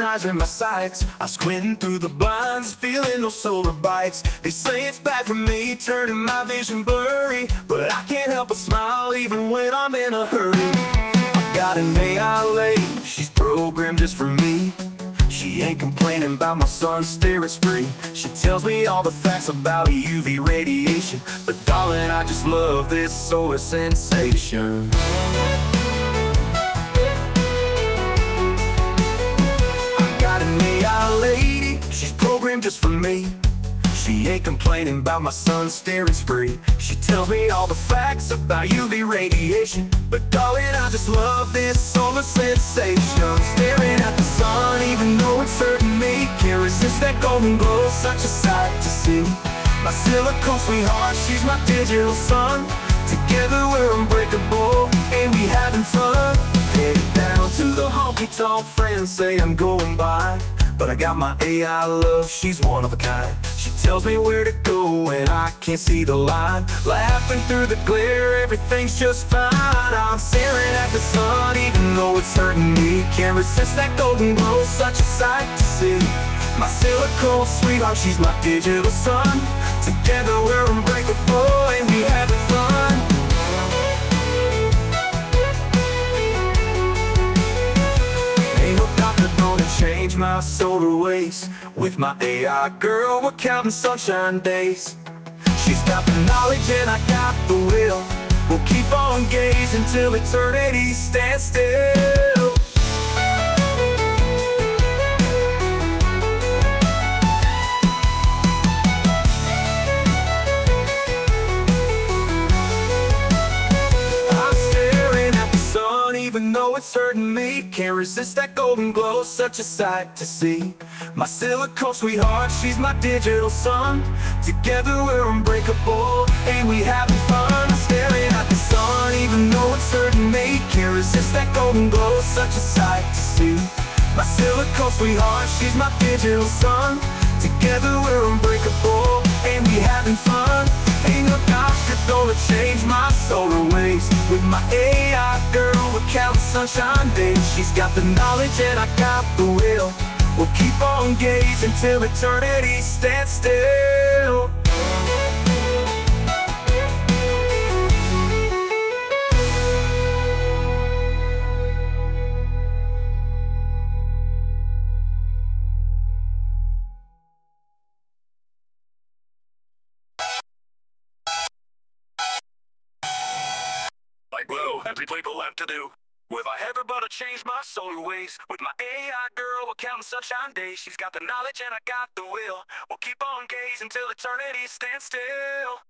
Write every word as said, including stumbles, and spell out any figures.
sunrise in my sights. I'm squinting through the blinds, feeling those solar bites. They say it's bad for me, turning my vision blurry, but I can't help but smile even when I'm in a hurry. I've got an A I lady, she's programmed just for me. She ain't complaining about my sun stare it's free. She tells me all the facts about U V radiation, but darling, I just love this solar sensation. I got an A I lady, she's programmed just for me. She ain't complaining about my sun stare it's free. She tells me all the facts about U V radiation, but darling, I just love this solar sensation. Staring at the sun even though it's hurting me, can't resist that golden glow, such a sight to see. My silicone sweetheart, she's my digital sun. Together we're unbreakable, and we having fun. Headed down to the honky-tonk, friends say I'm going by, but I got my A I love, she's one of a kind. She tells me where to go and I can't see the line. Laughing through the glare, everything's just fine. I'm staring at the sun even though it's hurting me. Can't resist that golden glow, such a sight to see. My silicone sweetheart, she's my digital sun. Together we're unbreakable and we having fun. Ain't no doctor gonna change my solar ways. With my A I girl, we're counting sunshine days. She's got the knowledge and I got the will. We'll keep on gazing till eternity stands still. I'm staring at the sun even though it's hurting me. Can't resist that golden glow, such a sight to see. My silicone sweetheart, she's my digital sun. Together we're unbreakable, and we having fun. I'm staring at the sun even though it's hurting me. Can't resist that golden glow, such a sight to see. My silicone sweetheart, she's my digital sun. Together we're unbreakable, and we having fun. Ain't no doctor gonna change my solar ways. With my A I girl, we're counting sunshine days. She's got the knowledge and I got the will. We'll keep on gazing till eternity stands still. Like blue, empty people left to do. If I ever but to change my solar ways. With my A I girl, we're counting sunshine days. She's got the knowledge and I got the will. We'll keep on gazing till eternity stands still.